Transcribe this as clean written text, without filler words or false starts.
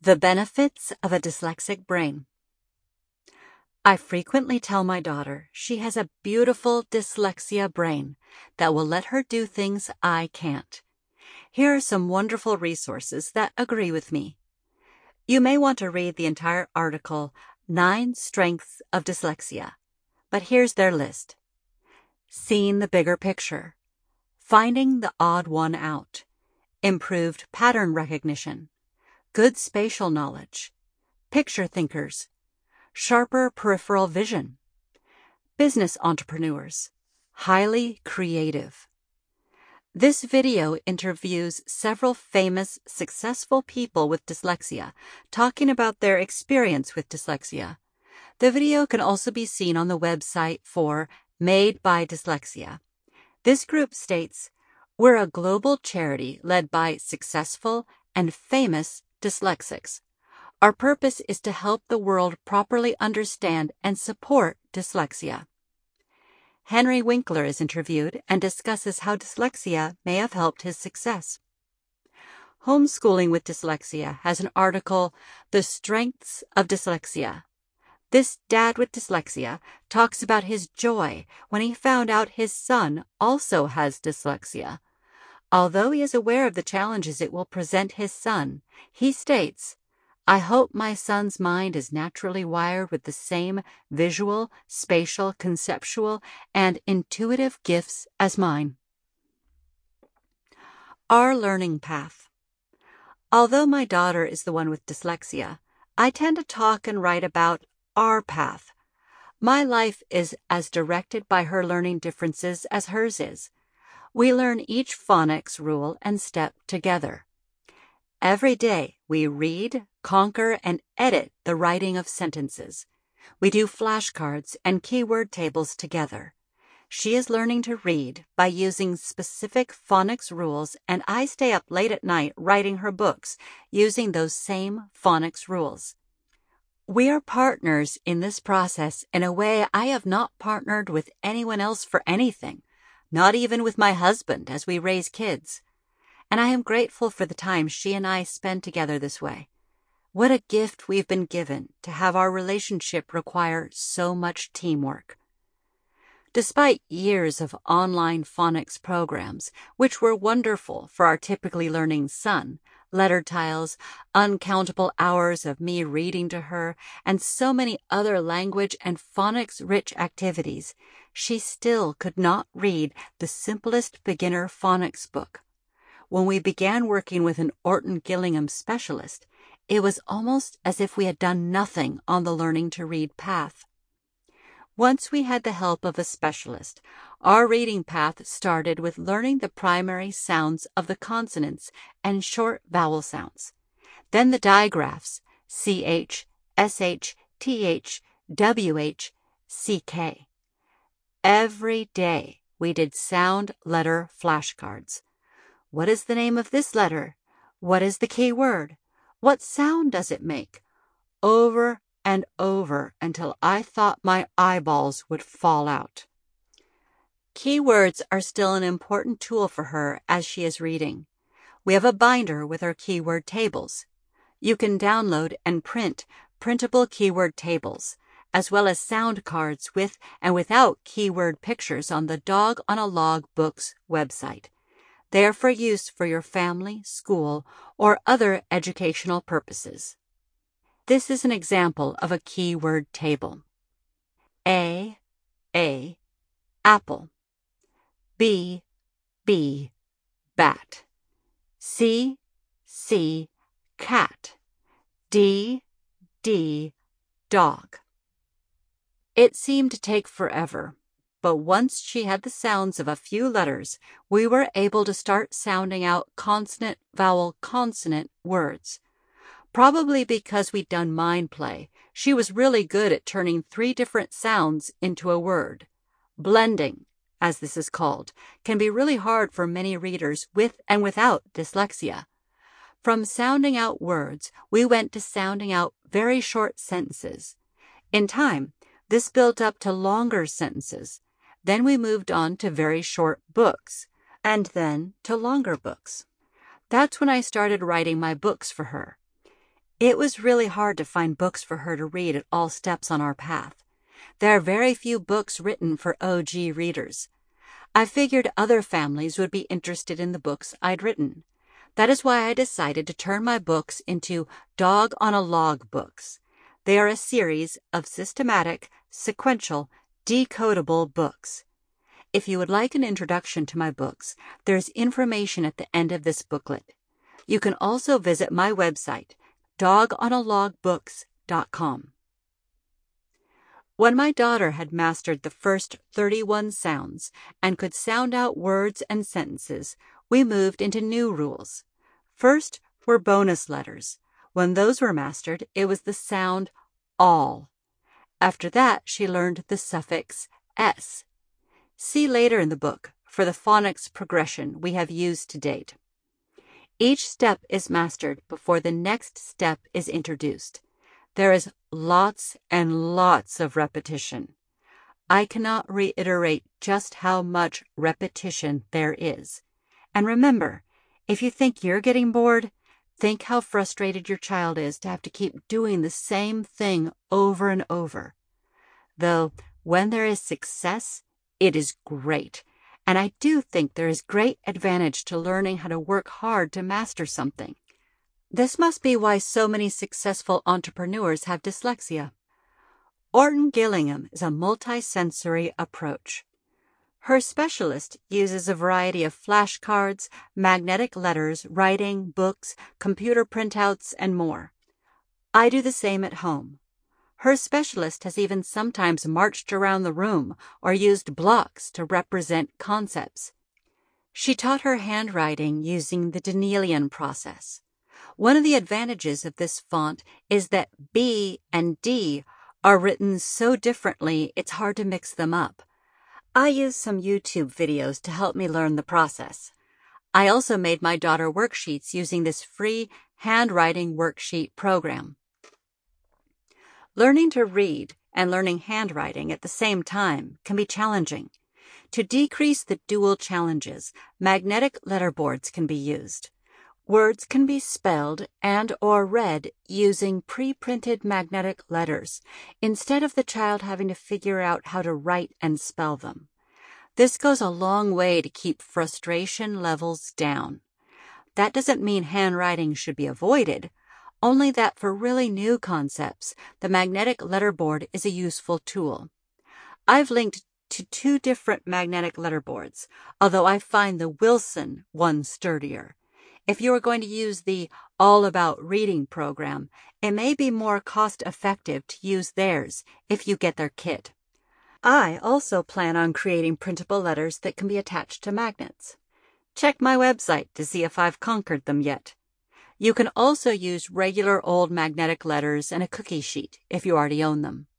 The benefits of a dyslexic brain. I frequently tell my daughter she has a beautiful dyslexia brain that will let her do things I can't. Here are some wonderful resources that agree with me. You may want to read the entire article, 9 Strengths of Dyslexia, but here's their list. Seeing the bigger picture, finding the odd one out, improved pattern recognition, good spatial knowledge, picture thinkers, sharper peripheral vision, business entrepreneurs, highly creative. This video interviews several famous, successful people with dyslexia, talking about their experience with dyslexia. The video can also be seen on the website for Made by Dyslexia. This group states, "We're a global charity led by successful and famous dyslexics. Our purpose is to help the world properly understand and support dyslexia." Henry Winkler is interviewed and discusses how dyslexia may have helped his success. Homeschooling with Dyslexia has an article, The Strengths of Dyslexia. This dad with dyslexia talks about his joy when he found out his son also has dyslexia. Although he is aware of the challenges it will present his son, he states, "I hope my son's mind is naturally wired with the same visual, spatial, conceptual, and intuitive gifts as mine." Our learning path. Although my daughter is the one with dyslexia, I tend to talk and write about our path. My life is as directed by her learning differences as hers is. We learn each phonics rule and step together. Every day, we read, conquer, and edit the writing of sentences. We do flashcards and keyword tables together. She is learning to read by using specific phonics rules, and I stay up late at night writing her books using those same phonics rules. We are partners in this process in a way I have not partnered with anyone else for anything, not even with my husband as we raise kids. And I am grateful for the time she and I spend together this way. What a gift we've been given to have our relationship require so much teamwork. Despite years of online phonics programs, which were wonderful for our typically learning son, letter tiles, uncountable hours of me reading to her, and so many other language and phonics-rich activities, she still could not read the simplest beginner phonics book. When we began working with an Orton Gillingham specialist, it was almost as if we had done nothing on the learning to read path. Once we had the help of a specialist, our reading path started with learning the primary sounds of the consonants and short vowel sounds. Then the digraphs, CH, SH, TH, WH, CK. Every day we did sound letter flashcards. What is the name of this letter? What is the key word? What sound does it make? Over and over until I thought my eyeballs would fall out. Keywords are still an important tool for her as she is reading. We have a binder with our keyword tables. You can download and print printable keyword tables, as well as sound cards with and without keyword pictures on the Dog on a Log Books website. They are for use for your family, school, or other educational purposes. This is an example of a keyword table. A, apple. B, bat. C, cat. D, dog. It seemed to take forever, but once she had the sounds of a few letters, we were able to start sounding out consonant, vowel, consonant words. Probably because we'd done mind play, she was really good at turning 3 different sounds into a word. Blending, as this is called, can be really hard for many readers with and without dyslexia. From sounding out words, we went to sounding out very short sentences. In time, this built up to longer sentences. Then we moved on to very short books, and then to longer books. That's when I started writing my books for her. It was really hard to find books for her to read at all steps on our path. There are very few books written for OG readers. I figured other families would be interested in the books I'd written. That is why I decided to turn my books into Dog on a Log books. They are a series of systematic, sequential, decodable books. If you would like an introduction to my books, there's information at the end of this booklet. You can also visit my website, dogonalogbooks.com. When my daughter had mastered the first 31 sounds and could sound out words and sentences, we moved into new rules. First were bonus letters. When those were mastered, it was the sound all. After that, she learned the suffix s. See later in the book for the phonics progression we have used to date. Each step is mastered before the next step is introduced. There is lots and lots of repetition. I cannot reiterate just how much repetition there is. And remember, if you think you're getting bored, think how frustrated your child is to have to keep doing the same thing over and over. Though, when there is success, it is great. And I do think there is great advantage to learning how to work hard to master something. This must be why so many successful entrepreneurs have dyslexia. Orton Gillingham is a multisensory approach. Her specialist uses a variety of flashcards, magnetic letters, writing, books, computer printouts, and more. I do the same at home. Her specialist has even sometimes marched around the room or used blocks to represent concepts. She taught her handwriting using the Danielian process. One of the advantages of this font is that B and D are written so differently it's hard to mix them up. I used some YouTube videos to help me learn the process. I also made my daughter worksheets using this free handwriting worksheet program. Learning to read and learning handwriting at the same time can be challenging. To decrease the dual challenges, magnetic letterboards can be used. Words can be spelled and/or read using pre-printed magnetic letters, instead of the child having to figure out how to write and spell them. This goes a long way to keep frustration levels down. That doesn't mean handwriting should be avoided, only that for really new concepts, the magnetic letterboard is a useful tool. I've linked to 2 different magnetic letterboards, although I find the Wilson one sturdier. If you are going to use the All About Reading program, it may be more cost-effective to use theirs if you get their kit. I also plan on creating printable letters that can be attached to magnets. Check my website to see if I've conquered them yet. You can also use regular old magnetic letters and a cookie sheet if you already own them.